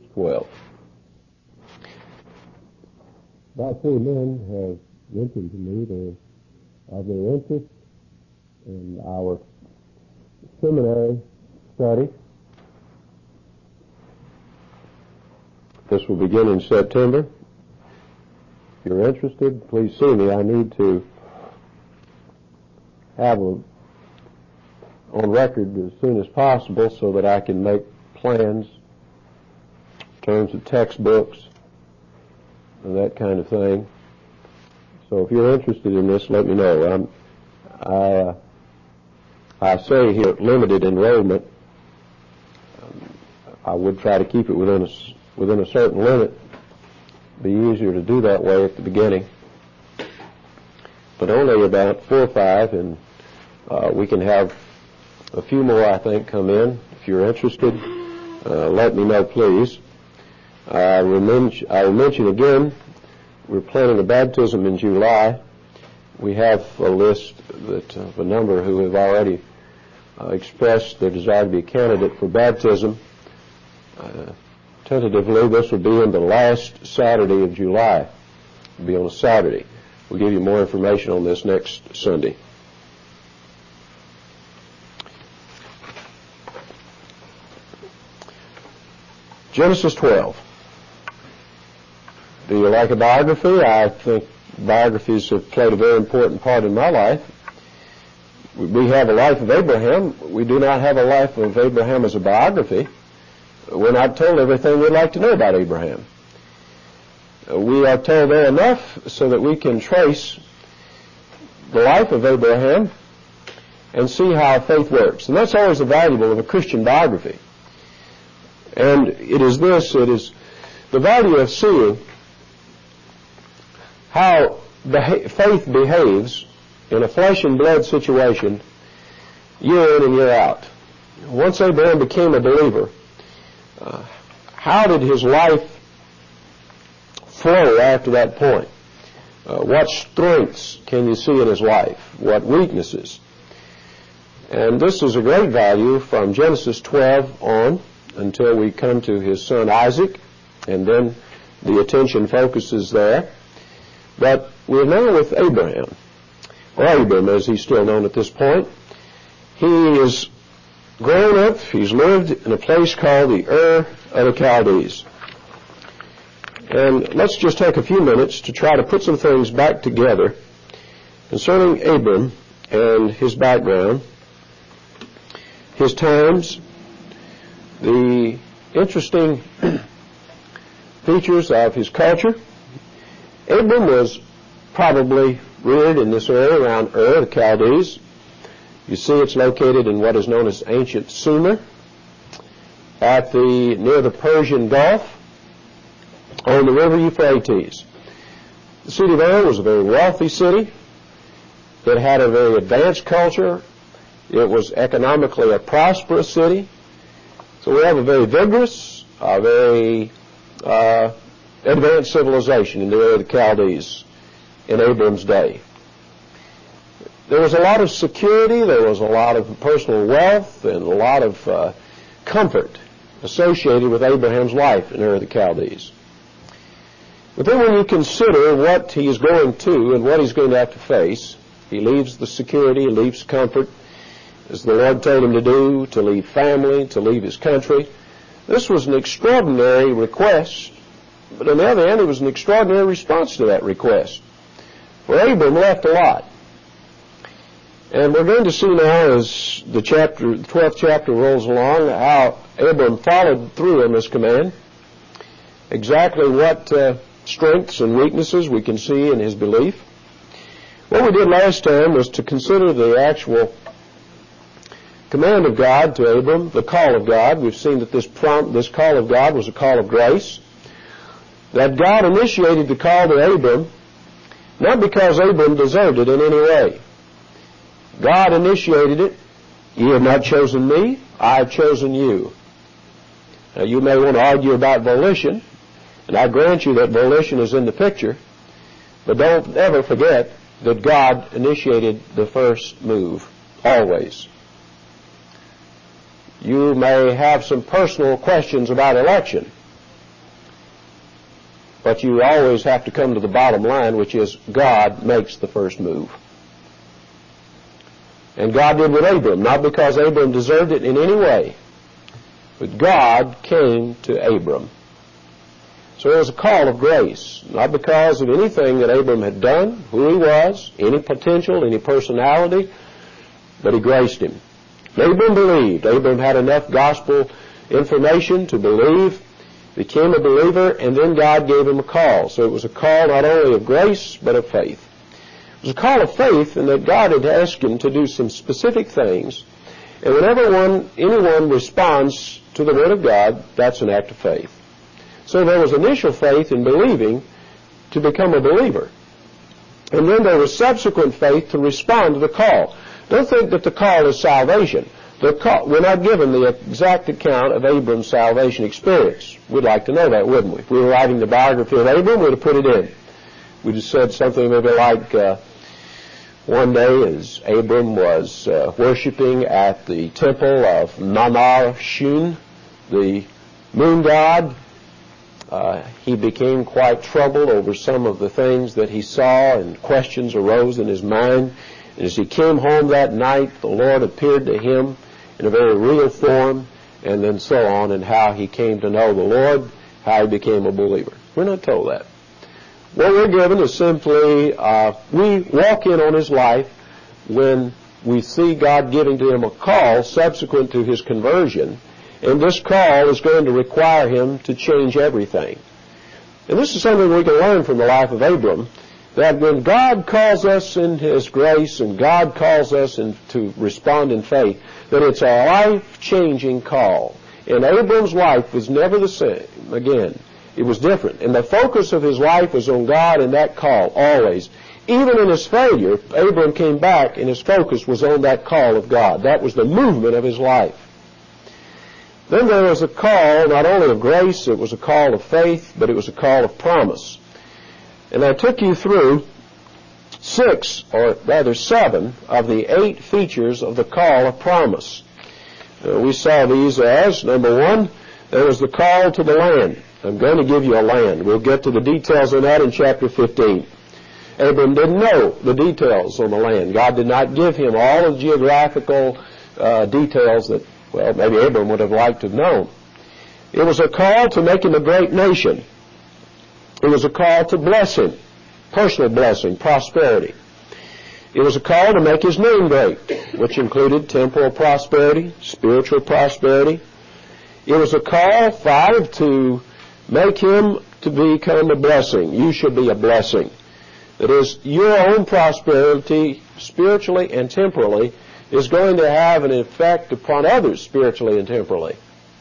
12. About 3 men have mentioned to me of their interest in our seminary study. This will begin in September. If you're interested, please see me. I need to have on record as soon as possible so that I can make plans in terms of textbooks and that kind of thing. So if you're interested in this, let me know. I say here limited enrollment. I would try to keep it within a certain limit. Be easier to do that way at the beginning. But only about 4 or 5, and we can have a few more, I think, come in. If you're interested, let me know, please. I will mention again, we're planning a baptism in July. We have a list of a number who have already expressed their desire to be a candidate for baptism. Tentatively, this will be on the last Saturday of July. It will be on a Saturday. We'll give you more information on this next Sunday. Genesis 12. Do you like a biography? I think biographies have played a very important part in my life. We have a life of Abraham. We do not have a life of Abraham as a biography. We're not told everything we'd like to know about Abraham. We are told there enough so that we can trace the life of Abraham and see how faith works. And that's always the value of a Christian biography. And it is the value of seeing how faith behaves in a flesh and blood situation year in and year out. Once Abraham became a believer, how did his life flow after that point? What strengths can you see in his life? What weaknesses? And this is a great value from Genesis 12 on until we come to his son Isaac, and then the attention focuses there. But we're now with Abraham, or Abram as he's still known at this point. He is grown up, he's lived in a place called the Ur of the Chaldees. And let's just take a few minutes to try to put some things back together concerning Abram and his background, his times, the interesting features of his culture. Abram was probably reared in this area around Ur, the Chaldees. You see it's located in what is known as ancient Sumer, near the Persian Gulf, on the river Euphrates. The city of Ur was a very wealthy city. It had a very advanced culture. It was economically a prosperous city. So we have a very vigorous, a very advanced civilization in the Ur of the Chaldees in Abram's day. There was a lot of security, there was a lot of personal wealth, and a lot of comfort associated with Abraham's life in Ur of the Chaldees. But then when you consider what he is going to and what he's going to have to face, he leaves the security, he leaves comfort, as the Lord told him to do, to leave family, to leave his country. This was an extraordinary request, but on the other hand, it was an extraordinary response to that request. For Abram left a lot. And we're going to see now as the 12th chapter rolls along how Abram followed through on this command, exactly what strengths and weaknesses we can see in his belief. What we did last time was to consider the actual command of God to Abram, the call of God. We've seen that this call of God was a call of grace, that God initiated the call to Abram, not because Abram deserved it in any way. God initiated it. You have not chosen me, I have chosen you. Now, you may want to argue about volition, and I grant you that volition is in the picture, but don't ever forget that God initiated the first move, always. You may have some personal questions about election, but you always have to come to the bottom line, which is God makes the first move. And God did with Abram, not because Abram deserved it in any way, but God came to Abram. So it was a call of grace, not because of anything that Abram had done, who he was, any potential, any personality, but he graced him. Abram believed. Abram had enough gospel information to believe, became a believer, and then God gave him a call. So it was a call not only of grace, but of faith. It was a call of faith in that God had asked him to do some specific things, and whenever anyone responds to the Word of God, that's an act of faith. So there was initial faith in believing to become a believer. And then there was subsequent faith to respond to the call. Don't think that the call is salvation. We're not given the exact account of Abram's salvation experience. We'd like to know that, wouldn't we? If we were writing the biography of Abram, we'd have put it in. We just said something maybe like, one day as Abram was worshiping at the temple of Nannar-Shun, the moon god, he became quite troubled over some of the things that he saw, and questions arose in his mind. And as he came home that night, the Lord appeared to him in a very real form, and then so on, and how he came to know the Lord, how he became a believer. We're not told that. What we're given is simply, we walk in on his life when we see God giving to him a call subsequent to his conversion, and this call is going to require him to change everything. And this is something we can learn from the life of Abram, that when God calls us in his grace and God calls us to respond in faith, that it's a life-changing call. And Abram's life was never the same again. It was different. And the focus of his life was on God and that call, always. Even in his failure, Abram came back and his focus was on that call of God. That was the movement of his life. Then there was a call not only of grace, it was a call of faith, but it was a call of promise. And I took you through 6, or rather 7, of the 8 features of the call of promise. We saw these as, number 1, there was the call to the land. I'm going to give you a land. We'll get to the details on that in chapter 15. Abram didn't know the details on the land. God did not give him all of the geographical details that, well, maybe Abram would have liked to have known. It was a call to make him a great nation. It was a call to bless him, personal blessing, prosperity. It was a call to make his name great, which included temporal prosperity, spiritual prosperity. It was a call, 5, to make him to become a blessing. You should be a blessing. That is, your own prosperity, spiritually and temporally, is going to have an effect upon others spiritually and temporally.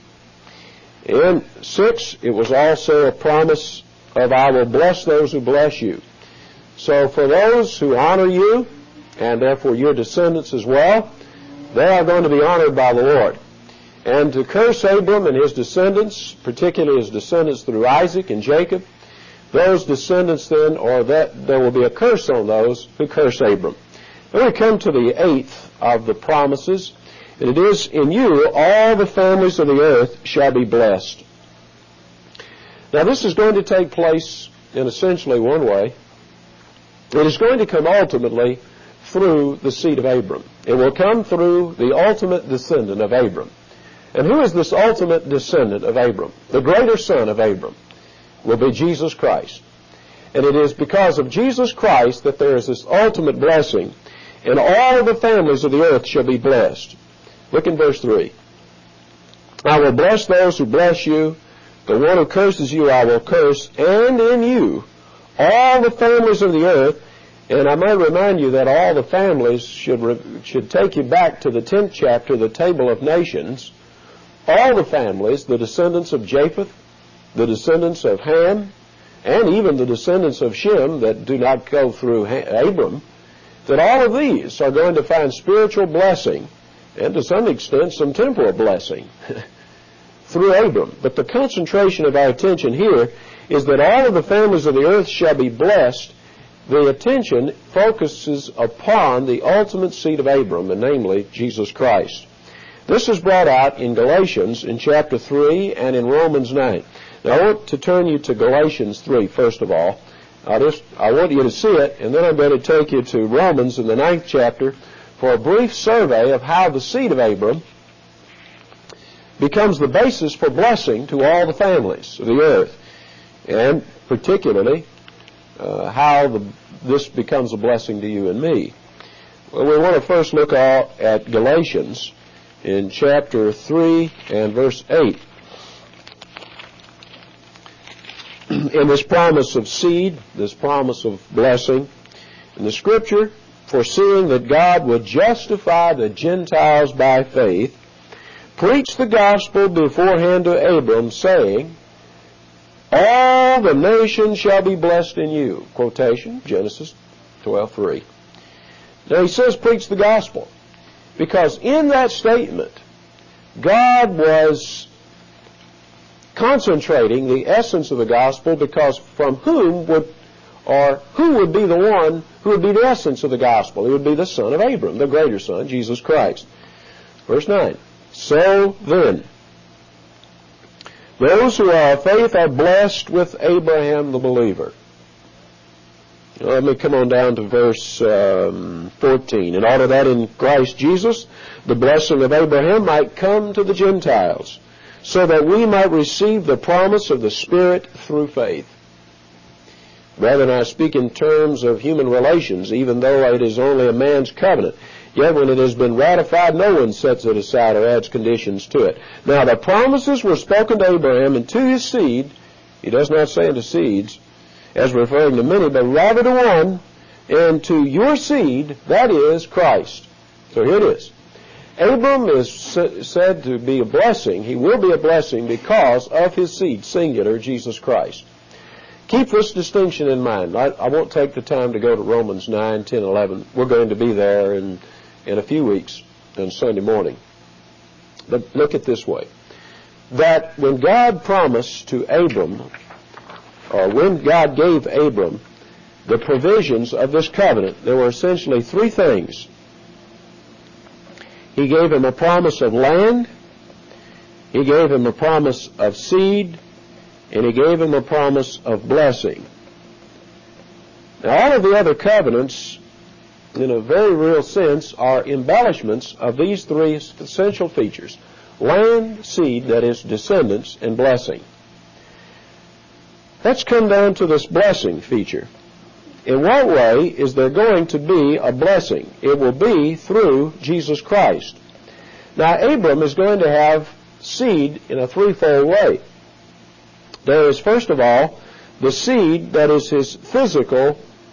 And 6, it was also a promise of, I will bless those who bless you. So for those who honor you, and therefore your descendants as well, they are going to be honored by the Lord. And to curse Abram and his descendants, particularly his descendants through Isaac and Jacob, those descendants then, or that there will be a curse on those who curse Abram. Then we come to the 8th of the promises, and it is, in you all the families of the earth shall be blessed. Now this is going to take place in essentially one way. It is going to come ultimately through the seed of Abram. It will come through the ultimate descendant of Abram. And who is this ultimate descendant of Abram? The greater son of Abram will be Jesus Christ. And it is because of Jesus Christ that there is this ultimate blessing, and all the families of the earth shall be blessed. Look in verse 3. I will bless those who bless you. The one who curses you I will curse, and in you all the families of the earth. And I might remind you that all the families should take you back to the 10th chapter, the Table of Nations. All the families, the descendants of Japheth, the descendants of Ham, and even the descendants of Shem that do not go through Abram, that all of these are going to find spiritual blessing, and to some extent some temporal blessing, through Abram. But the concentration of our attention here is that all of the families of the earth shall be blessed. The attention focuses upon the ultimate seed of Abram, and namely Jesus Christ. This is brought out in Galatians in chapter 3 and in Romans 9. Now, I want to turn you to Galatians 3, first of all. I want you to see it, and then I'm going to take you to Romans in the 9th chapter for a brief survey of how the seed of Abram becomes the basis for blessing to all the families of the earth, and particularly how this becomes a blessing to you and me. Well, we want to first look at Galatians in chapter 3 and verse 8. In this promise of seed, this promise of blessing, in the Scripture, foreseeing that God would justify the Gentiles by faith, preached the gospel beforehand to Abram, saying, all the nations shall be blessed in you. Quotation, Genesis 12:3. Now he says preach the gospel, because in that statement, God was concentrating the essence of the gospel, because from who would be the one who would be the essence of the gospel? It would be the son of Abram, the greater son, Jesus Christ. Verse 9. So then, those who are of faith are blessed with Abraham the believer. Let me come on down to verse 14. In order that in Christ Jesus the blessing of Abraham might come to the Gentiles, so that we might receive the promise of the Spirit through faith. Brethren, I speak in terms of human relations, even though it is only a man's covenant. Yet when it has been ratified, no one sets it aside or adds conditions to it. Now the promises were spoken to Abraham and to his seed. He does not say unto seeds, as referring to many, but rather to one, and to your seed, that is Christ. So here it is. Abram is said to be a blessing. He will be a blessing because of his seed, singular, Jesus Christ. Keep this distinction in mind. I won't take the time to go to Romans 9, 10, 11. We're going to be there in a few weeks on Sunday morning. But look at this way. That when God promised to Abram, or when God gave Abram the provisions of this covenant, there were essentially three things. He gave him a promise of land, he gave him a promise of seed, and he gave him a promise of blessing. Now, all of the other covenants, in a very real sense, are embellishments of these three essential features: land, seed, that is, descendants, and blessing. Let's come down to this blessing feature. In what way is there going to be a blessing? It will be through Jesus Christ. Now, Abram is going to have seed in a threefold way. There is, first of all, the seed that is his physical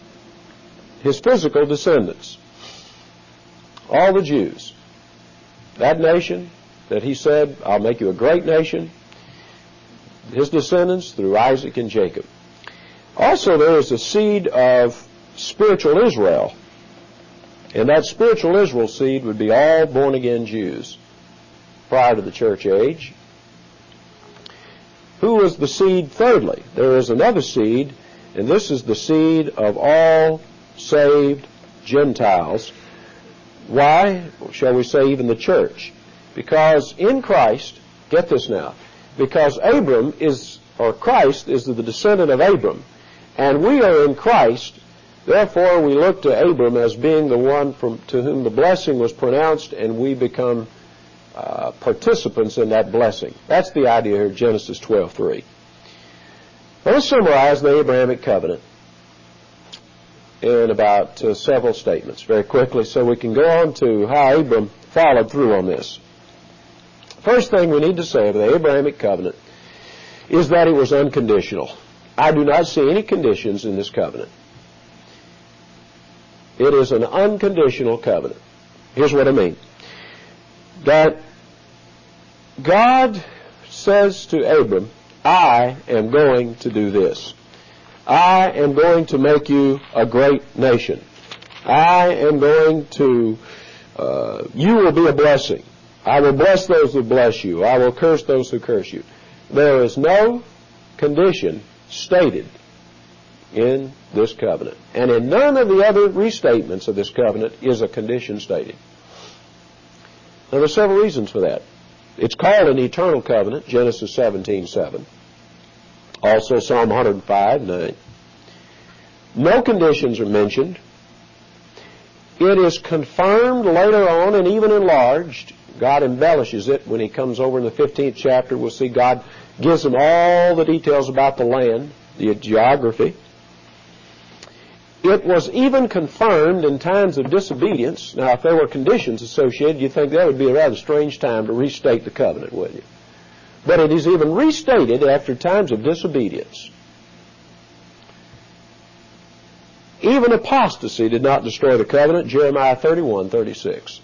descendants. All the Jews. That nation that he said, I'll make you a great nation, his descendants through Isaac and Jacob. Also, there is a seed of spiritual Israel, and that spiritual Israel seed would be all born-again Jews prior to the church age. Who is the seed, thirdly? There is another seed, and this is the seed of all saved Gentiles. Why? Shall we say even the church? Because in Christ, get this now, because Christ is the descendant of Abram, and we are in Christ, therefore we look to Abram as being the one to whom the blessing was pronounced, and we become participants in that blessing. That's the idea here, Genesis 12:3. Let's summarize the Abrahamic covenant in about several statements very quickly so we can go on to how Abram followed through on this. First thing we need to say of the Abrahamic covenant is that it was unconditional. I do not see any conditions in this covenant. It is an unconditional covenant. Here's what I mean. That God says to Abram, I am going to do this. I am going to make you a great nation. I am going to, you will be a blessing. I will bless those who bless you. I will curse those who curse you. There is no condition stated in this covenant. And in none of the other restatements of this covenant is a condition stated. Now, there are several reasons for that. It's called an eternal covenant, Genesis 17:7. Also Psalm 105:9. No conditions are mentioned. It is confirmed later on and even enlarged. God embellishes it when he comes over in the 15th chapter. We'll see God gives them all the details about the land, the geography. It was even confirmed in times of disobedience. Now, if there were conditions associated, you'd think that would be a rather strange time to restate the covenant, wouldn't you? But it is even restated after times of disobedience. Even apostasy did not destroy the covenant, Jeremiah 31:36.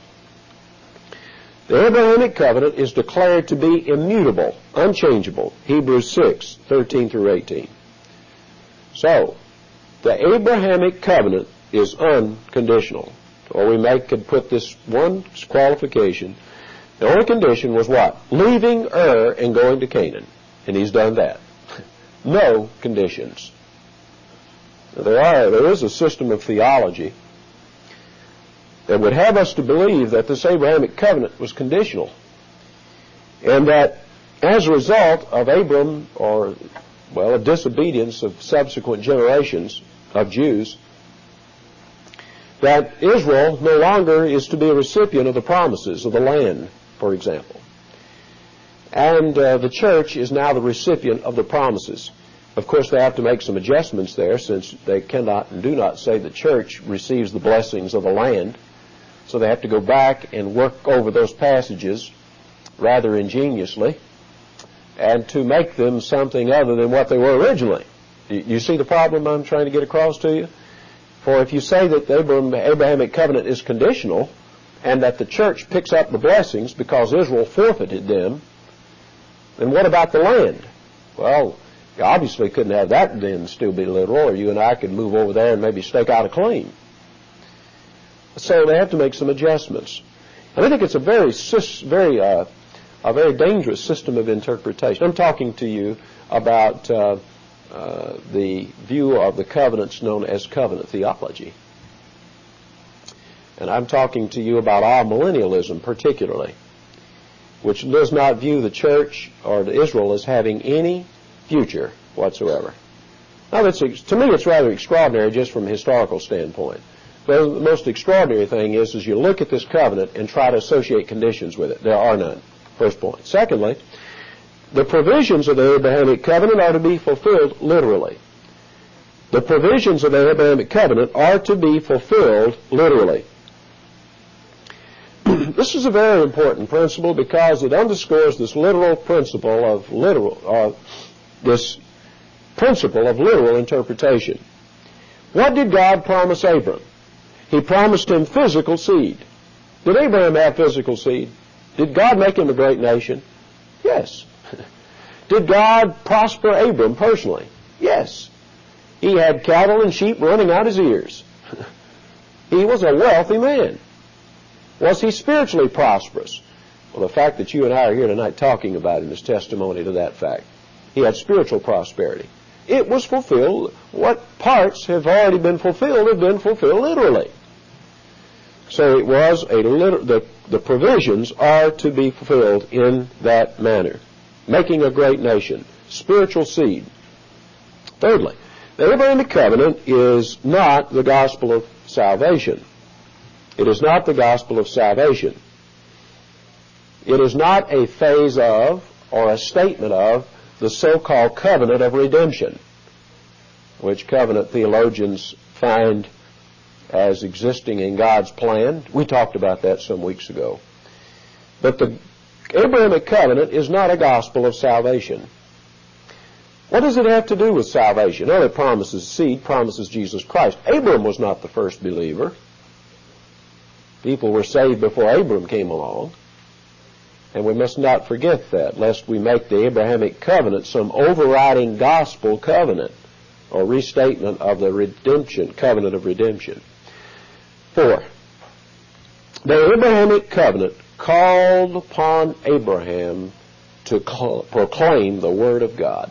The Abrahamic covenant is declared to be immutable, unchangeable, Hebrews 6:13 through 18. So, the Abrahamic covenant is unconditional. Or we could put this one qualification. The only condition was what? Leaving Ur and going to Canaan. And he's done that. No conditions. There is a system of theology that would have us to believe that this Abrahamic covenant was conditional. And that as a result of Abram, or, a disobedience of subsequent generations of Jews, that Israel no longer is to be a recipient of the promises of the land, for example. And the church is now the recipient of the promises. Of course, they have to make some adjustments there, since they cannot and do not say the church receives the blessings of the land. So they have to go back and work over those passages rather ingeniously and to make them something other than what they were originally. You see the problem I'm trying to get across to you? For if you say that the Abrahamic covenant is conditional and that the church picks up the blessings because Israel forfeited them, then what about the land? Well, you obviously couldn't have that then still be literal, or you and I could move over there and maybe stake out a claim. So they have to make some adjustments. And I think it's a very dangerous system of interpretation. I'm talking to you about the view of the covenants known as covenant theology. And I'm talking to you about amillennialism particularly, which does not view the church or Israel as having any future whatsoever. Now, to me, it's rather extraordinary just from a historical standpoint. But the most extraordinary thing is you look at this covenant and try to associate conditions with it. There are none. First point. Secondly, the provisions of the Abrahamic covenant are to be fulfilled literally. The provisions of the Abrahamic covenant are to be fulfilled literally. This is a very important principle because it underscores this principle of literal interpretation. What did God promise Abram? He promised him physical seed. Did Abraham have physical seed? Did God make him a great nation? Yes. Did God prosper Abram personally? Yes. He had cattle and sheep running out his ears. He was a wealthy man. Was he spiritually prosperous? Well, the fact that you and I are here tonight talking about him is testimony to that fact. He had spiritual prosperity. It was fulfilled. What parts have already been fulfilled have been fulfilled literally. So it was the provisions are to be fulfilled in that manner. Making a great nation. Spiritual seed. Thirdly, the Abrahamic covenant is not the gospel of salvation. It is not the gospel of salvation. It is not a phase of or a statement of the so-called covenant of redemption, which covenant theologians find as existing in God's plan. We talked about that some weeks ago. But the Abrahamic covenant is not a gospel of salvation. What does it have to do with salvation? Well, it promises seed, promises Jesus Christ. Abram was not the first believer. People were saved before Abram came along. And we must not forget that, lest we make the Abrahamic covenant some overriding gospel covenant or restatement of the redemption, covenant of redemption. 4. The Abrahamic covenant called upon Abraham to proclaim the Word of God.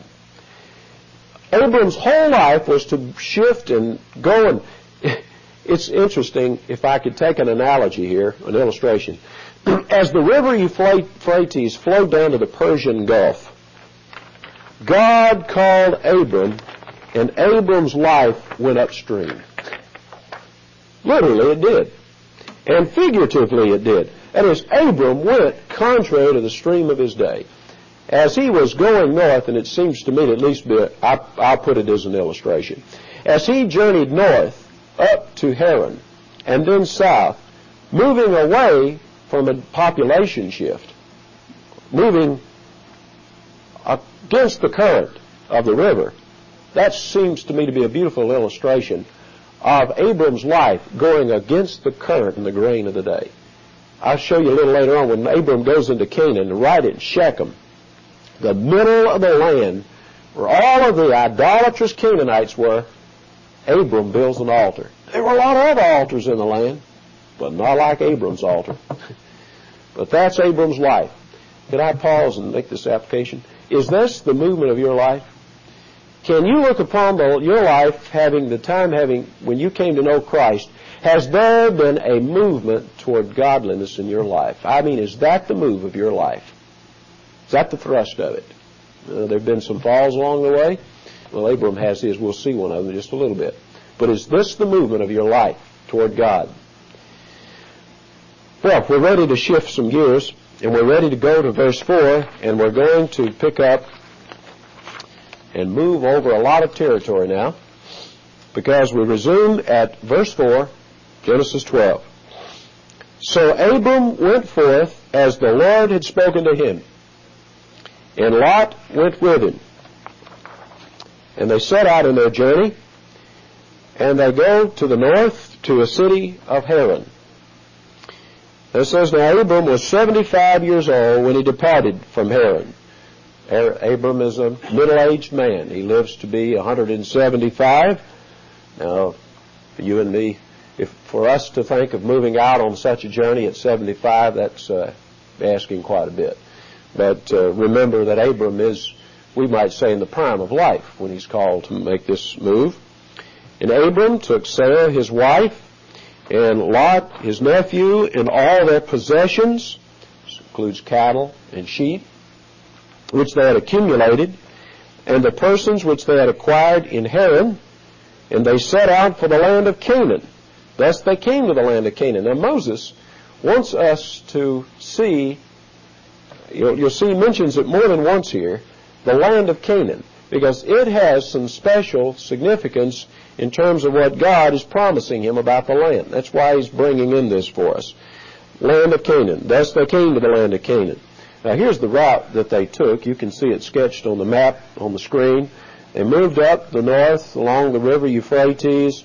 Abram's whole life was to shift and go, and it's interesting, if I could take an analogy here, an illustration. As the river Euphrates flowed down to the Persian Gulf, God called Abram, and Abram's life went upstream. Literally, it did. And figuratively, it did. That is, Abram went contrary to the stream of his day. As he was going north, and it seems to me to at least be, I'll put it as an illustration. As he journeyed north up to Haran and then south, moving away from a population shift, moving against the current of the river, that seems to me to be a beautiful illustration of Abram's life going against the current and the grain of the day. I'll show you a little later on when Abram goes into Canaan, right at Shechem, the middle of the land where all of the idolatrous Canaanites were. Abram builds an altar. There were a lot of other altars in the land, but not like Abram's altar. But that's Abram's life. Could I pause and make this application? Is this the movement of your life? Can you look upon your life when you came to know Christ, has there been a movement toward godliness in your life? I mean, is that the move of your life? Is that the thrust of it? There have been some falls along the way. Well, Abram has his. We'll see one of them in just a little bit. But is this the movement of your life toward God? Well, we're ready to shift some gears, and we're ready to go to verse 4, and we're going to pick up and move over a lot of territory now, because we resume at verse 4, Genesis 12. So Abram went forth as the Lord had spoken to him, and Lot went with him. And they set out in their journey, and they go to the north to a city of Haran. It says, now Abram was 75 years old when he departed from Haran. Abram is a middle-aged man. He lives to be 175. Now, for you and me, for us to think of moving out on such a journey at 75, that's asking quite a bit. But remember that Abram is, we might say, in the prime of life when he's called to make this move. And Abram took Sarah, his wife, and Lot, his nephew, and all their possessions, this includes cattle and sheep, which they had accumulated, and the persons which they had acquired in Haran, and they set out for the land of Canaan. Thus they came to the land of Canaan. Now Moses wants us to see, you'll see he mentions it more than once here, the land of Canaan, because it has some special significance in terms of what God is promising him about the land. That's why he's bringing in this for us. Land of Canaan. Thus they came to the land of Canaan. Now here's the route that they took. You can see it sketched on the map on the screen. They moved up the north along the river Euphrates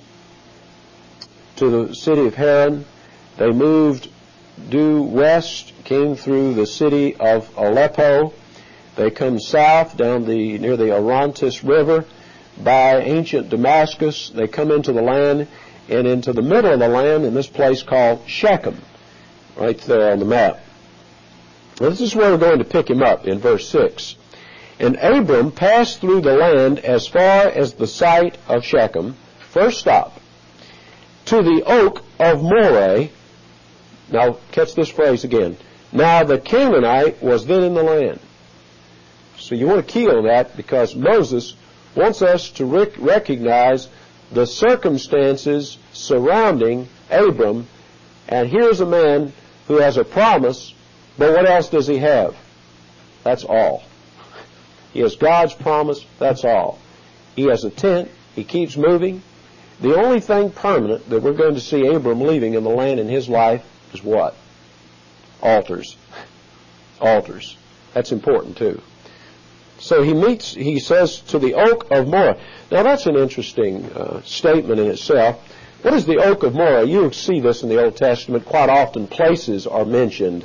to the city of Haran. They moved due west, came through the city of Aleppo. They come south down near the Orontes River by ancient Damascus. They come into the land, and into the middle of the land in this place called Shechem, right there on the map. Well, this is where we're going to pick him up in verse 6. And Abram passed through the land as far as the site of Shechem, first stop, to the oak of Moreh. Now, catch this phrase again. Now the Canaanite was then in the land. So you want to key on that, because Moses wants us to recognize the circumstances surrounding Abram. And here's a man who has a promise, but what else does he have? That's all. He has God's promise, that's all. He has a tent, he keeps moving. The only thing permanent that we're going to see Abram leaving in the land in his life is what? Altars. Altars. That's important too. So he says, to the oak of Moreh. Now that's an interesting statement in itself. What is the oak of Moreh? You see this in the Old Testament. Quite often places are mentioned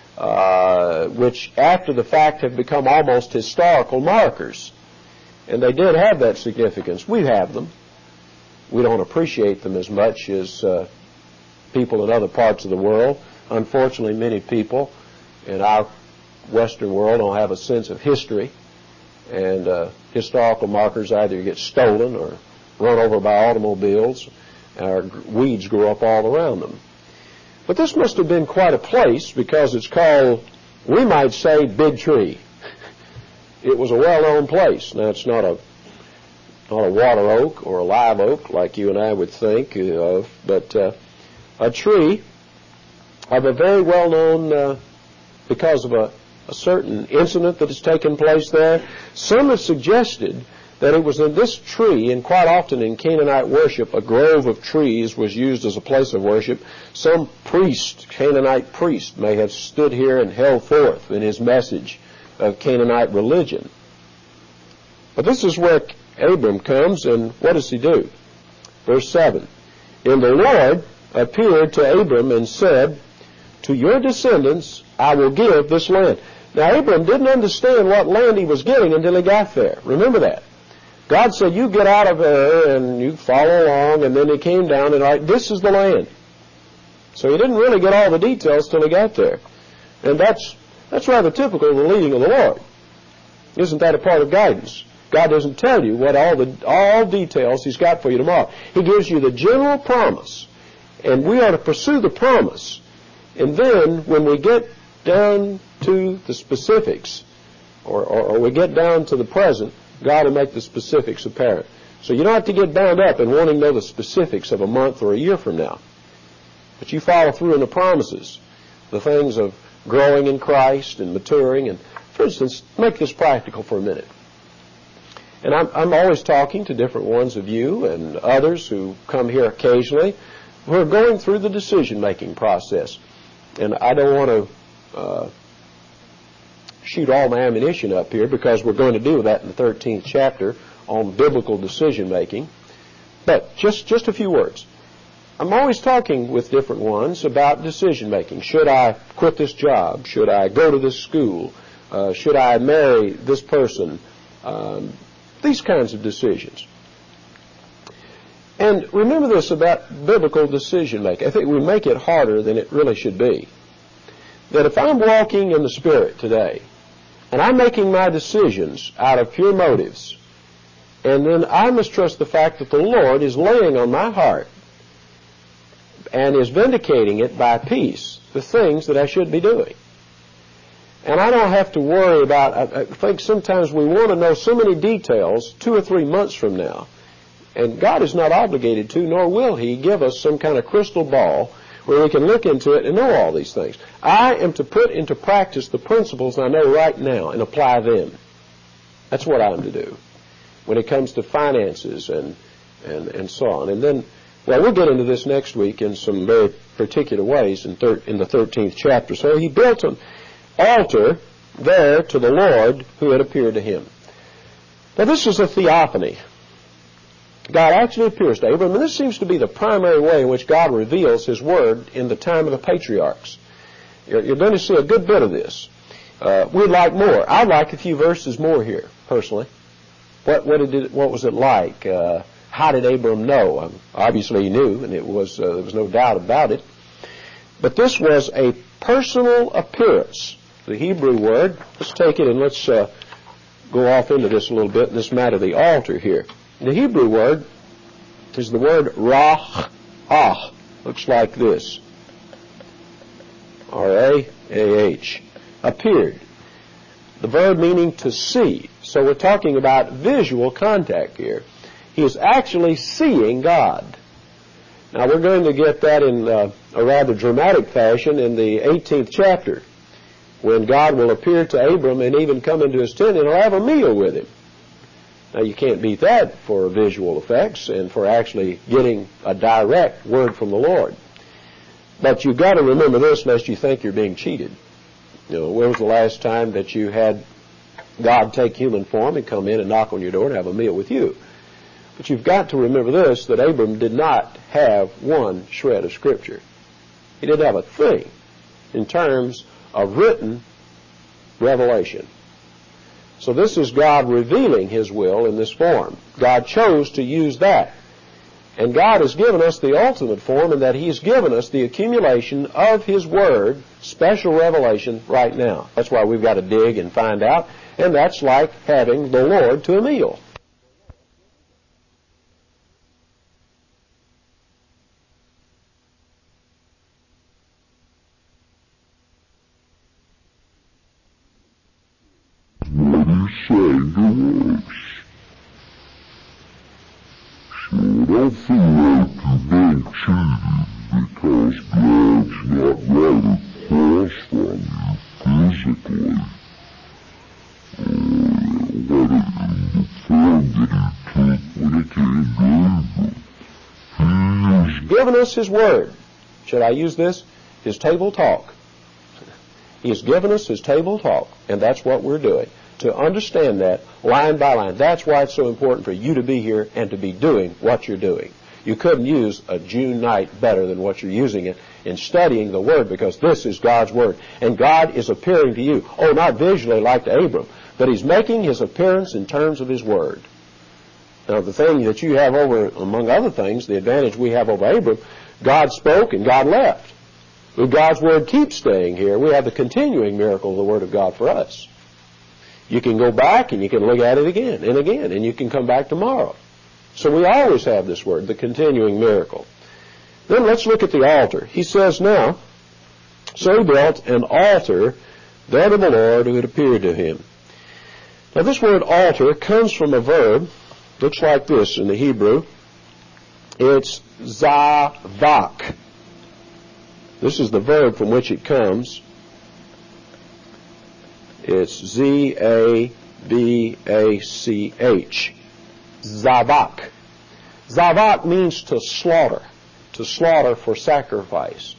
which after the fact have become almost historical markers. And they did have that significance. We have them. We don't appreciate them as much as people in other parts of the world. Unfortunately, many people in our Western world don't have a sense of history. And historical markers either get stolen or run over by automobiles, or weeds grow up all around them. But this must have been quite a place, because it's called, we might say, Big Tree. it was a well-known place. Now, it's not a water oak or a live oak like you and I would think of, but a tree of a very well-known, because of a certain incident that has taken place there. Some have suggested that it was in this tree, and quite often in Canaanite worship, a grove of trees was used as a place of worship. Some priest, Canaanite priest, may have stood here and held forth in his message of Canaanite religion. But this is where Abram comes, and what does he do? Verse 7, "And the Lord appeared to Abram and said, to your descendants I will give this land." Now, Abram didn't understand what land he was getting until he got there. Remember that. God said, you get out of there and you follow along, and then he came down and, all right, this is the land. So he didn't really get all the details till he got there. And that's rather typical of the leading of the Lord. Isn't that a part of guidance? God doesn't tell you what all details he's got for you tomorrow. He gives you the general promise, and we are to pursue the promise. And then when we get down to the specifics, or we get down to the present, God will make the specifics apparent. So you don't have to get bound up in wanting to know the specifics of a month or a year from now. But you follow through in the promises, the things of growing in Christ and maturing. And, for instance, make this practical for a minute. And I'm always talking to different ones of you and others who come here occasionally who are going through the decision-making process. And I don't want to shoot all my ammunition up here, because we're going to do that in the 13th chapter on biblical decision-making. But just a few words. I'm always talking with different ones about decision-making. Should I quit this job? Should I go to this school? Should I marry this person? These kinds of decisions. And remember this about biblical decision-making. I think we make it harder than it really should be. That if I'm walking in the Spirit today, and I'm making my decisions out of pure motives, and then I must trust the fact that the Lord is laying on my heart and is vindicating it by peace, the things that I should be doing. And I don't have to worry about, I think sometimes we want to know so many details 2 or 3 months from now. And God is not obligated to, nor will He give us some kind of crystal ball where we can look into it and know all these things. I am to put into practice the principles I know right now and apply them. That's what I'm to do when it comes to finances and so on. And then, well, we'll get into this next week in some very particular ways in the 13th chapter. So he built an altar there to the Lord who had appeared to him. Now, this is a theophany. God actually appears to Abram, and this seems to be the primary way in which God reveals His Word in the time of the patriarchs. You're going to see a good bit of this. We'd like more. I'd like a few verses more here, personally. What was it like? How did Abram know? Obviously he knew, and there was no doubt about it. But this was a personal appearance. The Hebrew word, let's take it and let's go off into this a little bit in this matter of the altar here. The Hebrew word is the word ra'ah. Looks like this. R-A-A-H. Appeared. The verb meaning to see. So we're talking about visual contact here. He is actually seeing God. Now we're going to get that in a rather dramatic fashion in the 18th chapter, when God will appear to Abram and even come into his tent and he'll have a meal with him. Now, you can't beat that for visual effects and for actually getting a direct word from the Lord. But you've got to remember this lest you think you're being cheated. You know, when was the last time that you had God take human form and come in and knock on your door and have a meal with you? But you've got to remember this, that Abram did not have one shred of Scripture. He didn't have a thing in terms of written revelation. So this is God revealing His will in this form. God chose to use that. And God has given us the ultimate form in that He's given us the accumulation of His Word, special revelation, right now. That's why we've got to dig and find out. And that's like having the Lord to a meal. saying it works. So I don't feel like you're being cheated because God's not right across from you physically. What in the form that he took when he came to Abram. He's given us his word. Should I use this? His table talk. He's given us his table talk, and that's what we're doing. To understand that line by line. That's why it's so important for you to be here and to be doing what you're doing. You couldn't use a June night better than what you're using it in studying the Word, because this is God's Word. And God is appearing to you. Oh, not visually like to Abram, but he's making his appearance in terms of his Word. Now, the thing that you have over, among other things, the advantage we have over Abram, God spoke and God left. If God's Word keeps staying here, we have the continuing miracle of the Word of God for us. You can go back and you can look at it again and again, and you can come back tomorrow. So we always have this word, the continuing miracle. Then let's look at the altar. He says now, so he built an altar there to the Lord who had appeared to him. Now this word altar comes from a verb, looks like this in the Hebrew. It's zavak. This is the verb from which it comes. It's Z-A-V-A-C-H. Zavak. Zavak means to slaughter for sacrifice.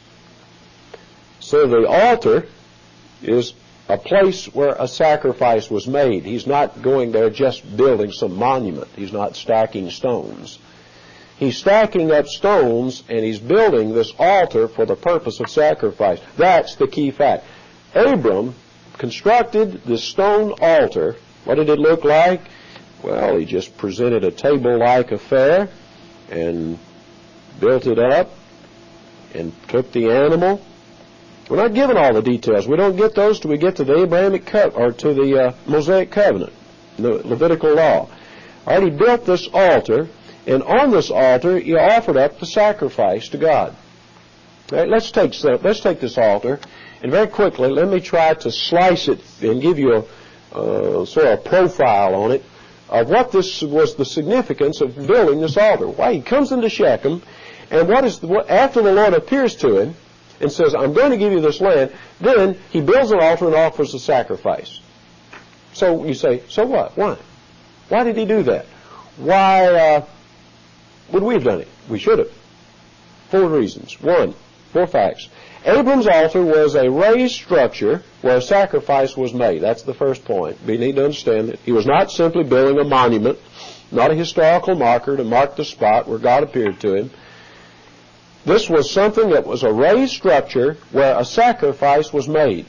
So the altar is a place where a sacrifice was made. He's not going there just building some monument. He's not stacking stones. He's stacking up stones and he's building this altar for the purpose of sacrifice. That's the key fact. Abram constructed this stone altar. What did it look like? Well, he just presented a table-like affair and built it up and took the animal. We're not given all the details. We don't get those till we get to the Abrahamic or to the Mosaic covenant, the Levitical law. All right, he built this altar, and on this altar he offered up the sacrifice to God. All right, let's take this altar. And very quickly, let me try to slice it and give you a sort of profile on it of what this was the significance of building this altar. Why, he comes into Shechem, and after the Lord appears to him and says, I'm going to give you this land, then he builds an altar and offers a sacrifice. So you say, so what? Why? Why did he do that? Why would we have done it? We should have. 4 reasons. 4 facts. Abram's altar was a raised structure where a sacrifice was made. That's the first point. We need to understand that he was not simply building a monument, not a historical marker to mark the spot where God appeared to him. This was something that was a raised structure where a sacrifice was made.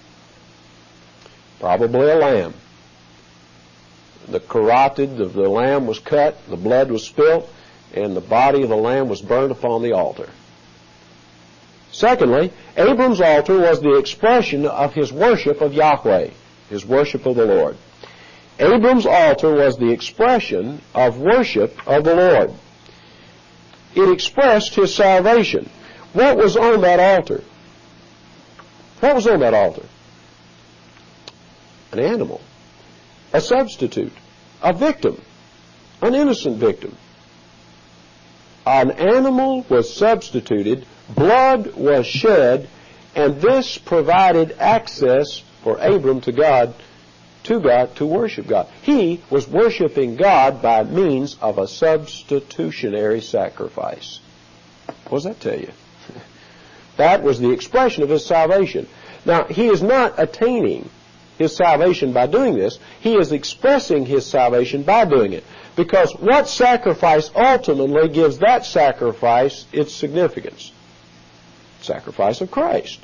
Probably a lamb. The lamb was cut, the blood was spilt, and the body of the lamb was burned upon the altar. Secondly, Abram's altar was the expression of his worship of Yahweh, his worship of the Lord. Abram's altar was the expression of worship of the Lord. It expressed his salvation. What was on that altar? What was on that altar? An animal, a substitute, a victim, an innocent victim. An animal was substituted, blood was shed, and this provided access for Abram to God, to worship God. He was worshiping God by means of a substitutionary sacrifice. What does that tell you? That was the expression of his salvation. Now, he is not attaining his salvation by doing this. He is expressing his salvation by doing it. Because what sacrifice ultimately gives that sacrifice its significance? Sacrifice of Christ.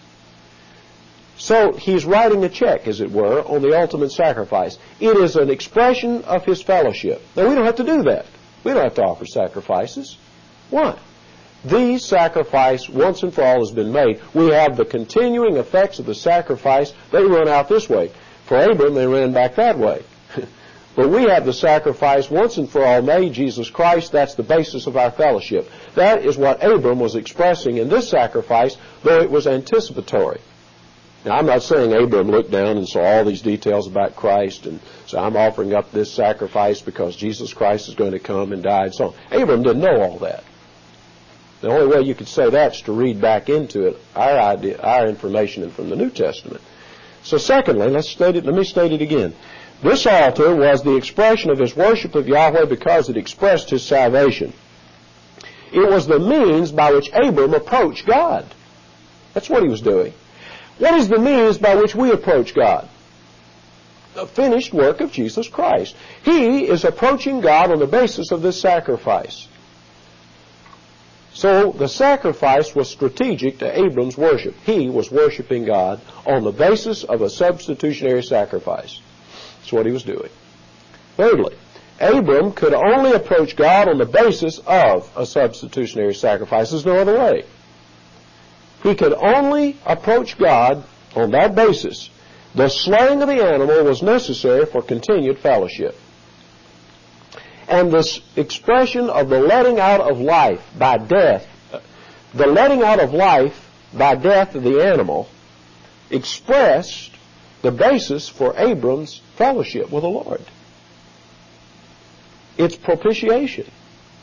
So he's writing a check, as it were, on the ultimate sacrifice. It is an expression of his fellowship. Now, we don't have to do that. We don't have to offer sacrifices. Why? The sacrifice, once and for all, has been made. We have the continuing effects of the sacrifice. They run out this way. For Abram, they ran back that way. But we have the sacrifice once and for all made, Jesus Christ. That's the basis of our fellowship. That is what Abram was expressing in this sacrifice, though it was anticipatory. Now, I'm not saying Abram looked down and saw all these details about Christ and so I'm offering up this sacrifice because Jesus Christ is going to come and die and so on. Abram didn't know all that. The only way you could say that is to read back into it our information from the New Testament. So secondly, let me state it again. This altar was the expression of his worship of Yahweh because it expressed his salvation. It was the means by which Abram approached God. That's what he was doing. What is the means by which we approach God? The finished work of Jesus Christ. He is approaching God on the basis of this sacrifice. So the sacrifice was strategic to Abram's worship. He was worshiping God on the basis of a substitutionary sacrifice. That's what he was doing. Thirdly, Abram could only approach God on the basis of a substitutionary sacrifice. There's no other way. He could only approach God on that basis. The slaying of the animal was necessary for continued fellowship. And this expression of the letting out of life by death, the letting out of life by death of the animal, expressed the basis for Abram's fellowship with the Lord. It's propitiation.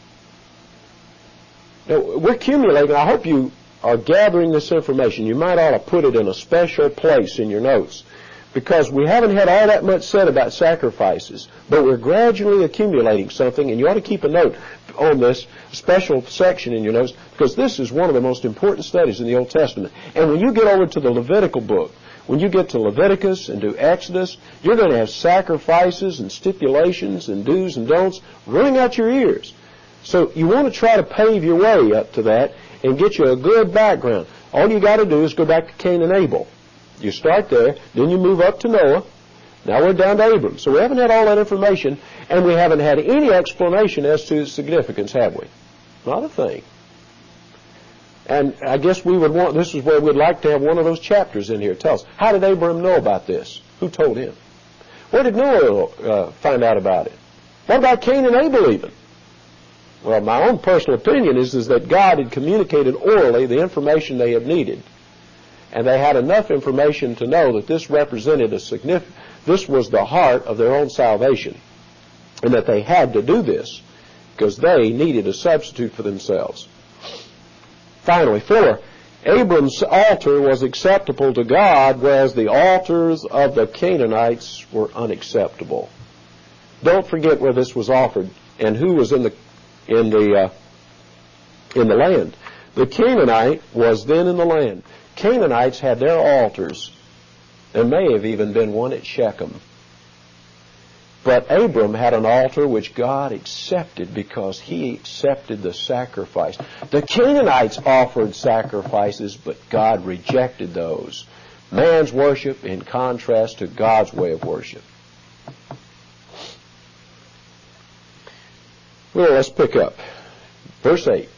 Now, we're accumulating, I hope you are gathering this information. You might ought to put it in a special place in your notes, because we haven't had all that much said about sacrifices, but we're gradually accumulating something, and you ought to keep a note on this special section in your notes, because this is one of the most important studies in the Old Testament. And when you get over to the Levitical book, when you get to Leviticus and to Exodus, you're going to have sacrifices and stipulations and do's and don'ts running out your ears. So you want to try to pave your way up to that and get you a good background. All you got to do is go back to Cain and Abel. You start there, then you move up to Noah. Now we're down to Abram. So we haven't had all that information, and we haven't had any explanation as to its significance, have we? Not a thing. And I guess we would want, this is where we'd like to have one of those chapters in here. Tell us, how did Abram know about this? Who told him? Where did Noah find out about it? What about Cain and Abel even? Well, my own personal opinion is that God had communicated orally the information they had needed. And they had enough information to know that this represented this was the heart of their own salvation. And that they had to do this because they needed a substitute for themselves. Finally, 4, Abram's altar was acceptable to God, whereas the altars of the Canaanites were unacceptable. Don't forget where this was offered and who was in the land. The Canaanite was then in the land. Canaanites had their altars. There may have even been one at Shechem. But Abram had an altar which God accepted because he accepted the sacrifice. The Canaanites offered sacrifices, but God rejected those. Man's worship in contrast to God's way of worship. Well, let's pick up. Verse 8.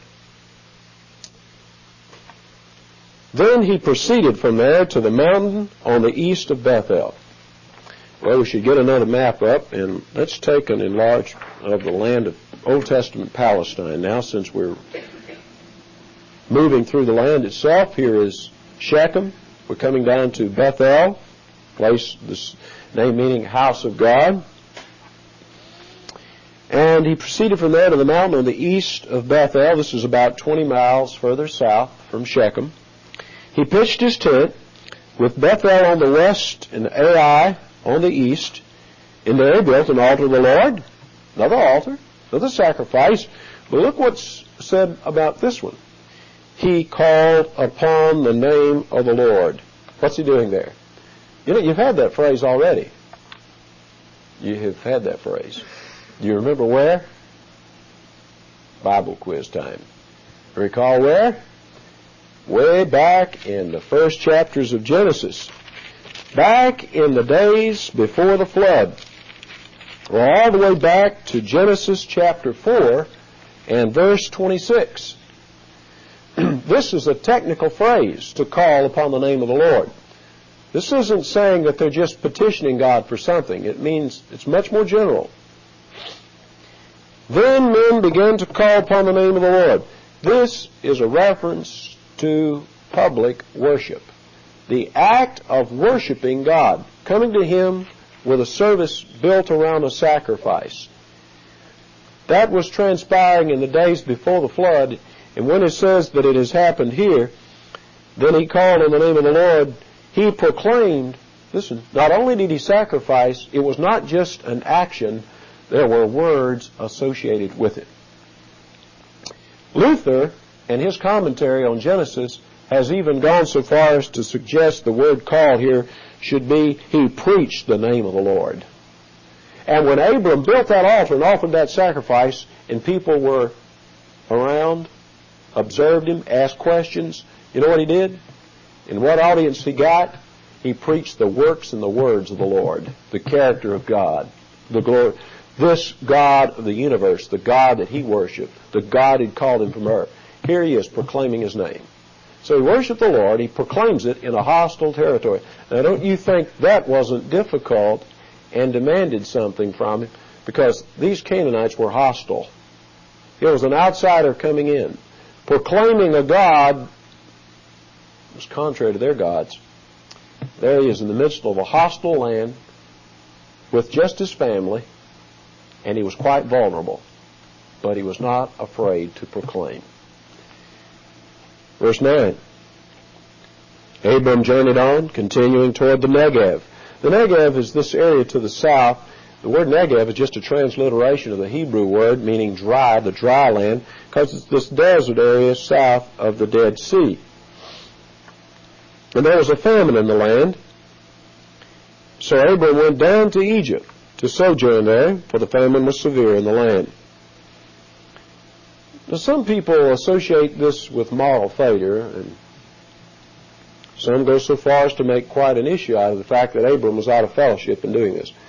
Then he proceeded from there to the mountain on the east of Bethel. Well, we should get another map up, and let's take an enlarge of the land of Old Testament Palestine now, since we're moving through the land itself. Here is Shechem. We're coming down to Bethel, place, this name meaning house of God. And he proceeded from there to the mountain on the east of Bethel. This is about 20 miles further south from Shechem. He pitched his tent with Bethel on the west and Ai on the east. And there he built an altar to the Lord, another altar, another sacrifice. But look what's said about this one. He called upon the name of the Lord. What's he doing there? You know, you've had that phrase already. You have had that phrase. Do you remember where? Bible quiz time. Recall where? Way back in the first chapters of Genesis. Back in the days before the flood. Well, all the way back to Genesis chapter 4 and verse 26. This is a technical phrase, to call upon the name of the Lord. This isn't saying that they're just petitioning God for something. It means it's much more general. Then men began to call upon the name of the Lord. This is a reference to public worship. the act of worshiping God, coming to Him with a service built around a sacrifice. That was transpiring in the days before the flood, and when it says that it has happened here, then he called on the name of the Lord. He proclaimed, listen, not only did he sacrifice, it was not just an action, there were words associated with it. Luther, in his commentary on Genesis, has even gone so far as to suggest the word called here should be, he preached the name of the Lord. And when Abram built that altar and offered that sacrifice, and people were around, observed him, asked questions, you know what he did? In what audience he got? He preached the works and the words of the Lord, the character of God, the glory. This God of the universe, the God that he worshiped, the God who called him from earth. Here he is proclaiming his name. So he worshiped the Lord, he proclaims it in a hostile territory. Now don't you think that wasn't difficult and demanded something from him? Because these Canaanites were hostile. It was an outsider coming in, proclaiming a God that was contrary to their gods. There he is in the midst of a hostile land with just his family, and he was quite vulnerable, but he was not afraid to proclaim. Verse 9. Abram journeyed on, continuing toward the Negev. The Negev is this area to the south. The word Negev is just a transliteration of the Hebrew word meaning dry, the dry land, because it's this desert area south of the Dead Sea. And there was a famine in the land. So Abram went down to Egypt to sojourn there, for the famine was severe in the land. Now, some people associate this with moral failure, and some go so far as to make quite an issue out of the fact that Abram was out of fellowship in doing this.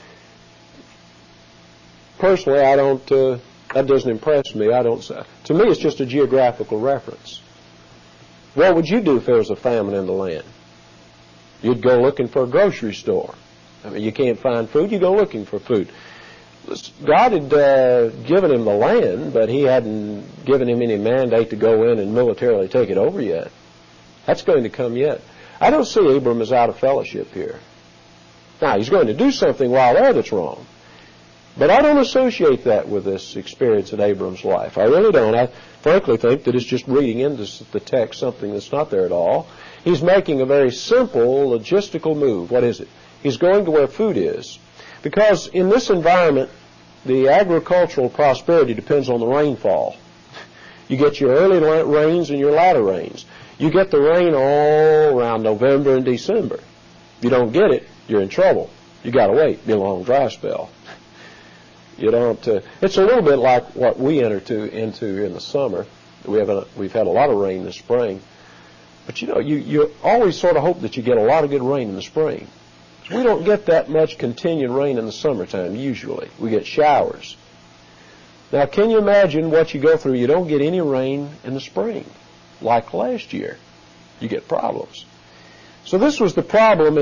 Personally, that doesn't impress me. To me, it's just a geographical reference. What would you do if there was a famine in the land? You'd go looking for a grocery store. I mean, you can't find food, you go looking for food. God had given him the land, but he hadn't given him any mandate to go in and militarily take it over yet. That's going to come yet. I don't see Abram as out of fellowship here. Now, he's going to do something while there that's wrong. But I don't associate that with this experience in Abram's life. I really don't. I frankly think that it's just reading into the text something that's not there at all. He's making a very simple, logistical move. What is it? He's going to where food is. Because in this environment, the agricultural prosperity depends on the rainfall. You get your early rains and your latter rains. You get the rain all around November and December. If you don't get it, you're in trouble. You got to wait. Be a long dry spell. You don't. It's a little bit like what we enter into in the summer. We've had a lot of rain this spring, but you always sort of hope that you get a lot of good rain in the spring. We don't get that much continued rain in the summertime. Usually, we get showers. Now, can you imagine what you go through? You don't get any rain in the spring, like last year. You get problems. So this was the problem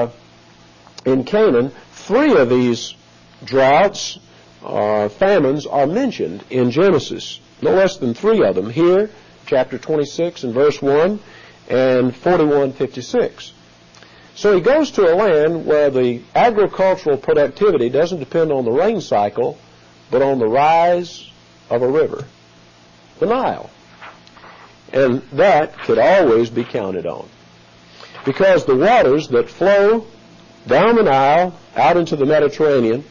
in Canaan. 3 of these droughts, famines are mentioned in Genesis. No less than 3 of them here, chapter 26 and verse 1 and 41:56. So he goes to a land where the agricultural productivity doesn't depend on the rain cycle, but on the rise of a river, the Nile. And that could always be counted on, because the waters that flow down the Nile out into the Mediterranean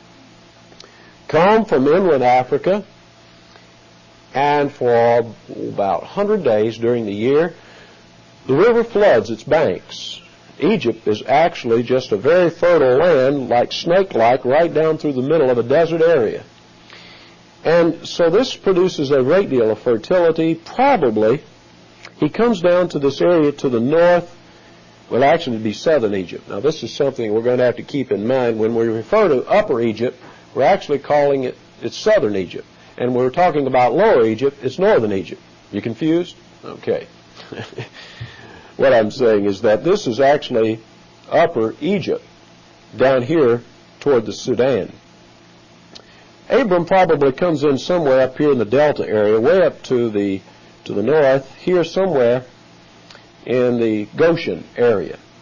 come from inland Africa, and for about 100 days during the year, the river floods its banks. Egypt is actually just a very fertile land, like snake-like, right down through the middle of a desert area. And so this produces a great deal of fertility. Probably, he comes down to this area to the north. Well, actually, it'd be southern Egypt. Now, this is something we're going to have to keep in mind. When we refer to Upper Egypt, we're actually calling it's southern Egypt. And when we're talking about Lower Egypt, it's northern Egypt. You confused? Okay. What I'm saying is that this is actually Upper Egypt, down here toward the Sudan. Abram probably comes in somewhere up here in the Delta area, way up to the north, here somewhere in the Goshen area.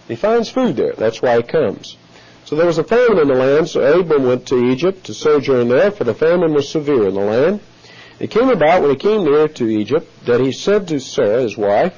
He finds food there. That's why he comes. So there was a famine in the land, so Abram went to Egypt to sojourn there, for the famine was severe in the land. It came about when he came near to Egypt that he said to Sarah, his wife,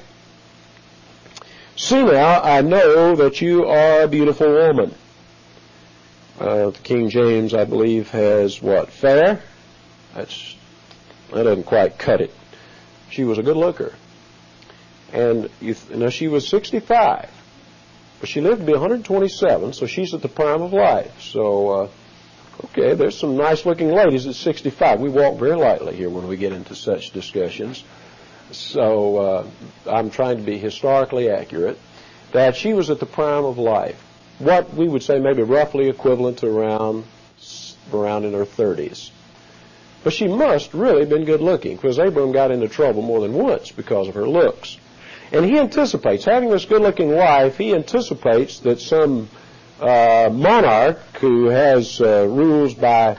"See now, I know that you are a beautiful woman." The King James, I believe, has what? Fair? That doesn't quite cut it. She was a good looker. And she was 65. But she lived to be 127, so she's at the prime of life. So, okay, there's some nice-looking ladies at 65. We walk very lightly here when we get into such discussions. So I'm trying to be historically accurate, that she was at the prime of life. What we would say maybe roughly equivalent to around in her 30s. But she must really have been good-looking, because Abram got into trouble more than once because of her looks. And he anticipates, having this good-looking wife, he anticipates that some monarch who has rules by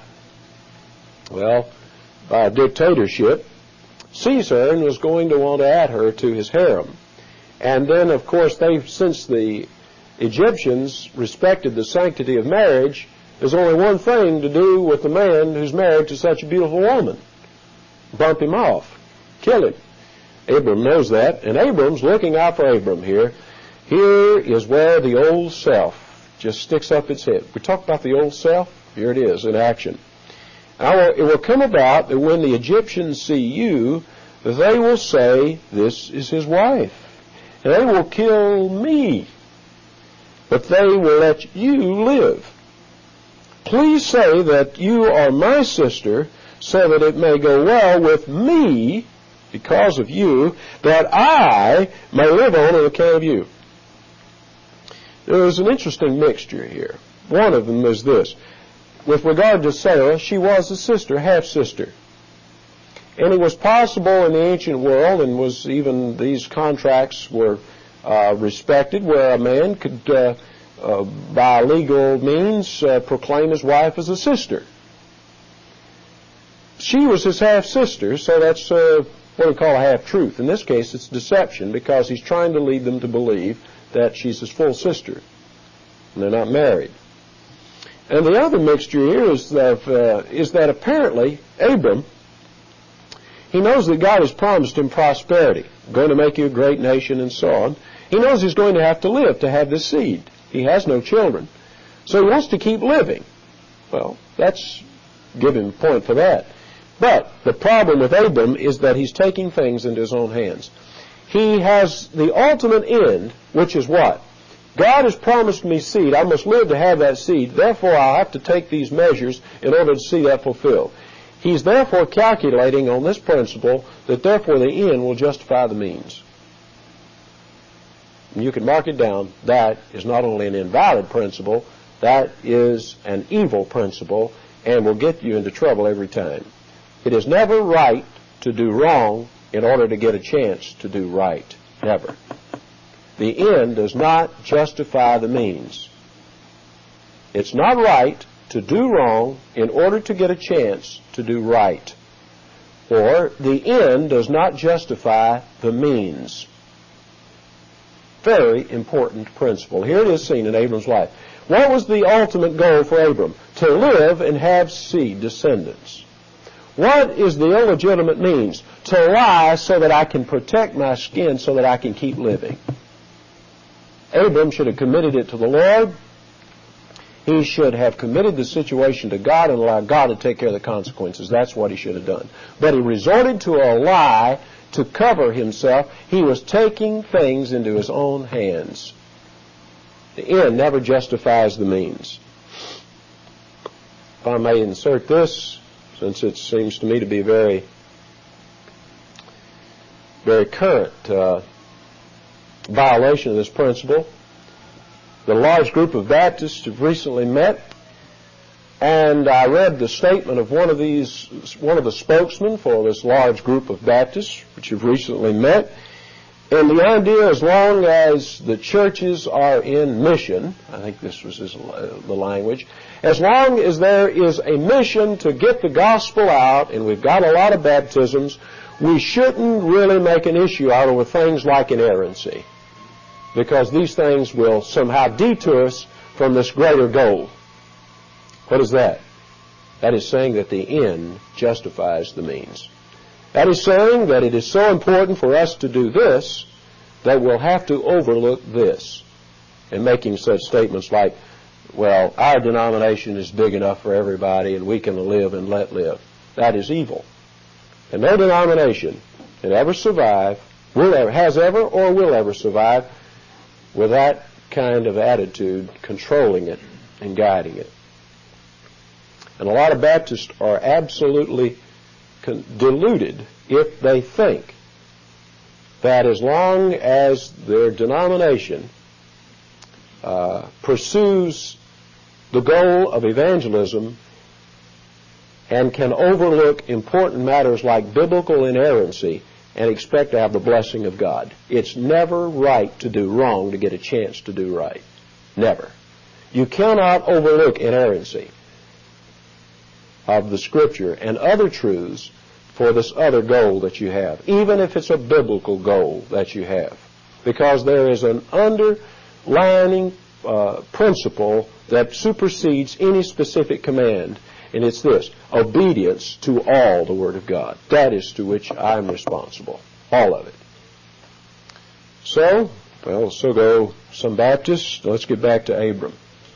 a dictatorship sees her and is going to want to add her to his harem. And then, of course, since the Egyptians respected the sanctity of marriage, there's only one thing to do with the man who's married to such a beautiful woman: bump him off, kill him. Abram knows that, and Abram's looking out for Abram here. Here is where the old self just sticks up its head. We talk about the old self. Here it is in action. It will come about that when the Egyptians see you, they will say, "This is his wife." And they will kill me, but they will let you live. Please say that you are my sister, so that it may go well with me because of you, that I may live on account of you. There is an interesting mixture here. One of them is this. With regard to Sarah, she was a sister, half-sister. And it was possible in the ancient world, and was even these contracts were respected, where a man could, by legal means, proclaim his wife as a sister. She was his half-sister, so that's what we call a half-truth. In this case, it's deception, because he's trying to lead them to believe that she's his full sister, and they're not married. And the other mixture here is that apparently Abram, he knows that God has promised him prosperity, going to make you a great nation and so on. He knows he's going to have to live to have this seed. He has no children. So he wants to keep living. Well, that's give him a point for that. But the problem with Abram is that he's taking things into his own hands. He has the ultimate end, which is what? God has promised me seed. I must live to have that seed. Therefore, I have to take these measures in order to see that fulfilled. He's therefore calculating on this principle that therefore the end will justify the means. And you can mark it down. That is not only an invalid principle, that is an evil principle, and will get you into trouble every time. It is never right to do wrong in order to get a chance to do right. Never. The end does not justify the means. It's not right to do wrong in order to get a chance to do right. Or the end does not justify the means. Very important principle. Here it is seen in Abram's life. What was the ultimate goal for Abram? To live and have seed, descendants. What is the illegitimate means? To lie so that I can protect my skin so that I can keep living. Abram should have committed it to the Lord. He should have committed the situation to God and allowed God to take care of the consequences. That's what he should have done. But he resorted to a lie to cover himself. He was taking things into his own hands. The end never justifies the means. If I may insert this, since it seems to me to be very, very current violation of this principle. The large group of Baptists have recently met, and I read the statement of one of the spokesmen for this large group of Baptists, which have recently met. And the idea, as long as the churches are in mission, I think this was the language, as long as there is a mission to get the gospel out, and we've got a lot of baptisms, we shouldn't really make an issue out of things like inerrancy. because these things will somehow detour us from this greater goal. What is that? That is saying that the end justifies the means. That is saying that it is so important for us to do this that we'll have to overlook this. And making such statements like, well, our denomination is big enough for everybody and we can live and let live. That is evil. And no denomination can ever survive, has ever or will ever survive with that kind of attitude controlling it and guiding it. And a lot of Baptists are absolutely deluded if they think that as long as their denomination pursues the goal of evangelism and can overlook important matters like biblical inerrancy and expect to have the blessing of God. It's never right to do wrong to get a chance to do right. Never. You cannot overlook inerrancy of the Scripture and other truths for this other goal that you have, even if it's a biblical goal that you have, because there is an underlying principle that supersedes any specific command, and it's this: obedience to all the Word of God. That is to which I'm responsible, all of it. So go some Baptists. Let's get back to Abram.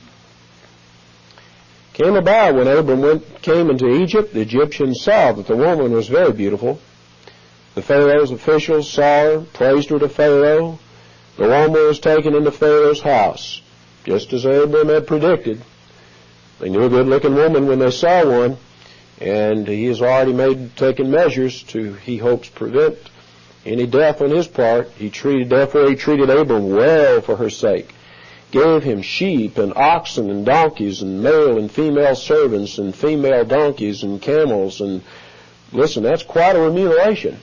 Came about when Abram came into Egypt, the Egyptians saw that the woman was very beautiful. The Pharaoh's officials saw her, praised her to Pharaoh. The woman was taken into Pharaoh's house, just as Abram had predicted. They knew a good-looking woman when they saw one, and he has already taken measures to, he hopes, prevent any death on his part. Therefore he treated Abram well for her sake. Gave him sheep and oxen and donkeys and male and female servants and female donkeys and camels. And listen, that's quite a remuneration.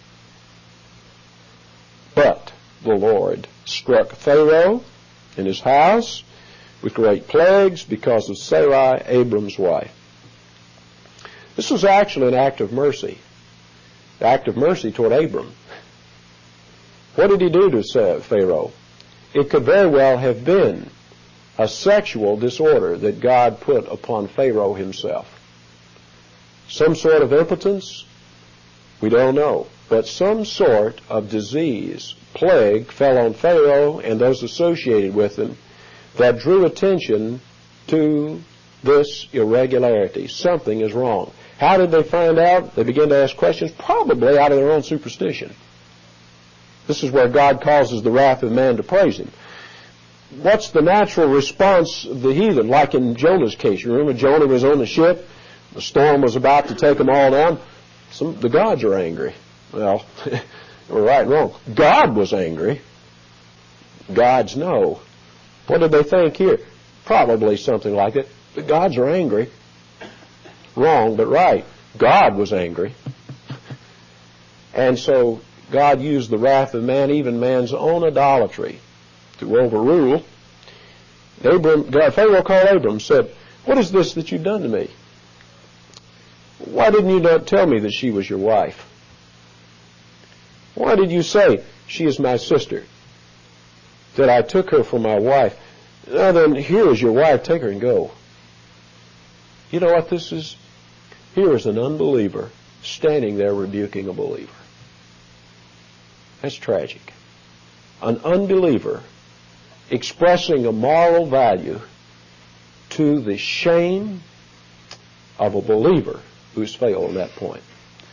But the Lord struck Pharaoh in his house with great plagues because of Sarai, Abram's wife. This was actually an act of mercy. An act of mercy toward Abram. What did he do to Pharaoh? It could very well have been a sexual disorder that God put upon Pharaoh himself. Some sort of impotence? We don't know. But some sort of disease, plague, fell on Pharaoh and those associated with him that drew attention to this irregularity. Something is wrong. How did they find out? They began to ask questions, probably out of their own superstition. This is where God causes the wrath of man to praise him. What's the natural response of the heathen? Like in Jonah's case. You remember Jonah was on the ship. The storm was about to take them all down. The gods are angry. Well, we're right and wrong. God was angry. Gods know. What did they think here? Probably something like that. The gods are angry. Wrong, but right. God was angry. And so God used the wrath of man, even man's own idolatry, to overrule. Pharaoh called Abram and said, "What is this that you've done to me? Why didn't you not tell me that she was your wife? Why did you say, she is my sister, that I took her for my wife? Now then, here is your wife, take her and go." You know what this is? Here is an unbeliever standing there rebuking a believer. That's tragic. An unbeliever expressing a moral value to the shame of a believer who's failed on that point.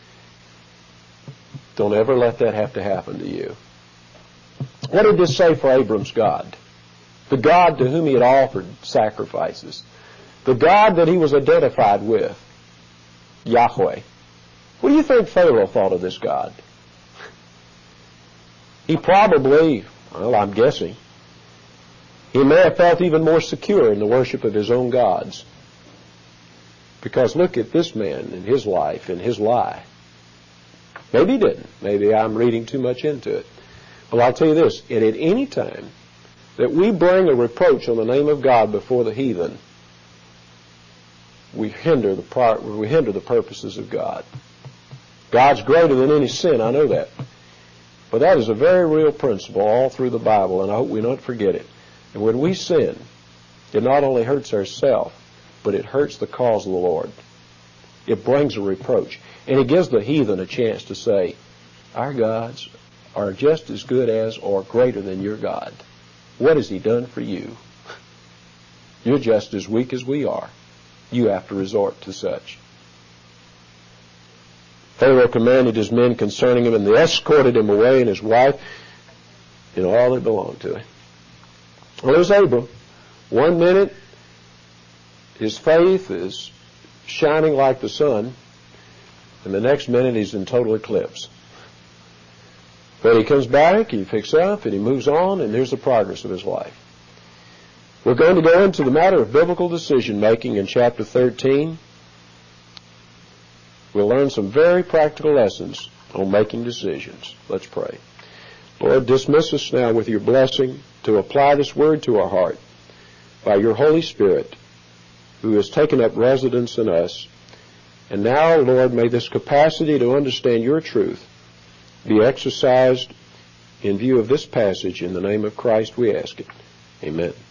Don't ever let that have to happen to you. What did this say for Abram's God? The God to whom he had offered sacrifices. The God that he was identified with. Yahweh. What do you think Pharaoh thought of this God? He probably, well, I'm guessing, he may have felt even more secure in the worship of his own gods. Because look at this man and his life and his lie. Maybe he didn't. Maybe I'm reading too much into it. But I'll tell you this, at any time that we bring a reproach on the name of God before the heathen, we hinder the purposes of God. God's greater than any sin, I know that. But that is a very real principle all through the Bible, and I hope we don't forget it. And when we sin, it not only hurts ourselves, but it hurts the cause of the Lord. It brings a reproach. And it gives the heathen a chance to say, our gods are just as good as or greater than your God. What has he done for you? You're just as weak as we are. You have to resort to such. Pharaoh commanded his men concerning him, and they escorted him away and his wife and all that belonged to him. Well, there's Abram. 1 minute, his faith is shining like the sun, and the next minute he's in total eclipse. But he comes back, he picks up, and he moves on, and there's the progress of his life. We're going to go into the matter of biblical decision-making in chapter 13. We'll learn some very practical lessons on making decisions. Let's pray. Lord, dismiss us now with your blessing to apply this word to our heart by your Holy Spirit, who has taken up residence in us. And now, Lord, may this capacity to understand your truth be exercised in view of this passage. In the name of Christ we ask it. Amen.